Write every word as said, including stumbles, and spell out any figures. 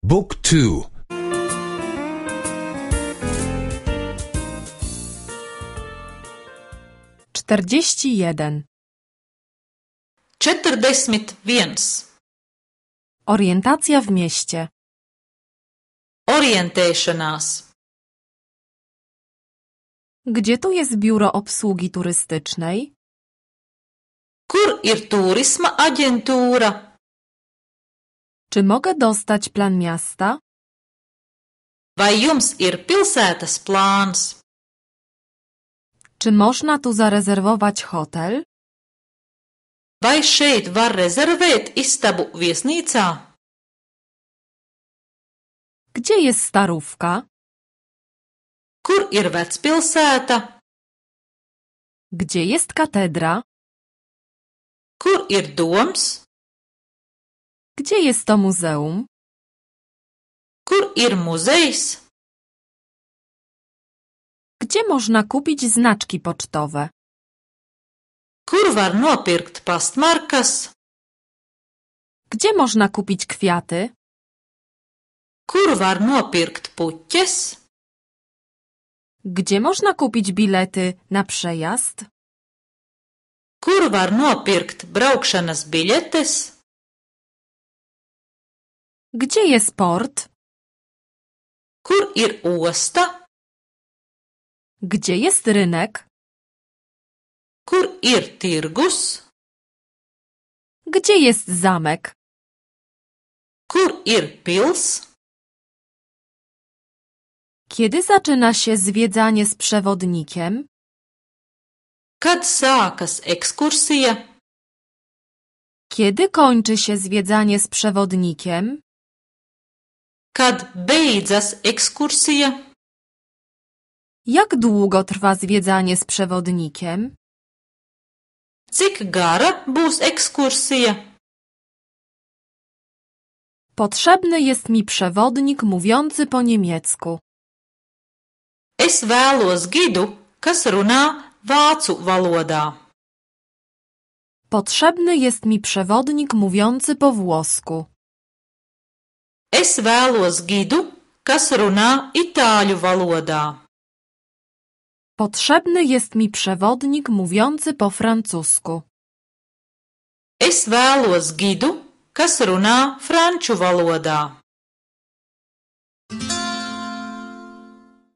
Book two. czterdzieści jeden. Četrdesmit viens. Orientacja w mieście. Orientēšanās. Gdzie tu jest biuro obsługi turystycznej? Kur ir turisma aģentūra? Czy mogę dostać plan miasta? Vai jums ir pilsētas plāns? Czy można tu zarezerwować hotel? Vai šeit var rezervēt istabu viesnīcā? Gdzie jest Starówka? Kur ir vecpilsēta? Gdzie jest katedra? Kur ir doms? Gdzie jest to muzeum? Kur ir muzejs? Gdzie można kupić znaczki pocztowe? Kur var nopirkt pastmarkas? Gdzie można kupić kwiaty? Kur var nopirkt puķes? Gdzie można kupić bilety na przejazd? Kur var nopirkt braukšanas biļetes? Gdzie jest port? Kur ir osta? Gdzie jest rynek? Kur ir tirgus? Gdzie jest zamek? Kur ir pils? Kiedy zaczyna się zwiedzanie z przewodnikiem? Kad sākas ekskursija? Kiedy kończy się zwiedzanie z przewodnikiem? Kad beidzas ekskursija? Jak długo trwa zwiedzanie z przewodnikiem? Cik gara būs ekskursija? Potrzebny jest mi przewodnik mówiący po niemiecku. Es vēlos gidu, kas runā vācu valodā. Potrzebny jest mi przewodnik mówiący po włosku. Es vēlos gidu, kas runā itāļu valodā. Potrzebny jest mi przewodnik mówiący po francusku. Es vēlos gidu, kas runā franču valodā.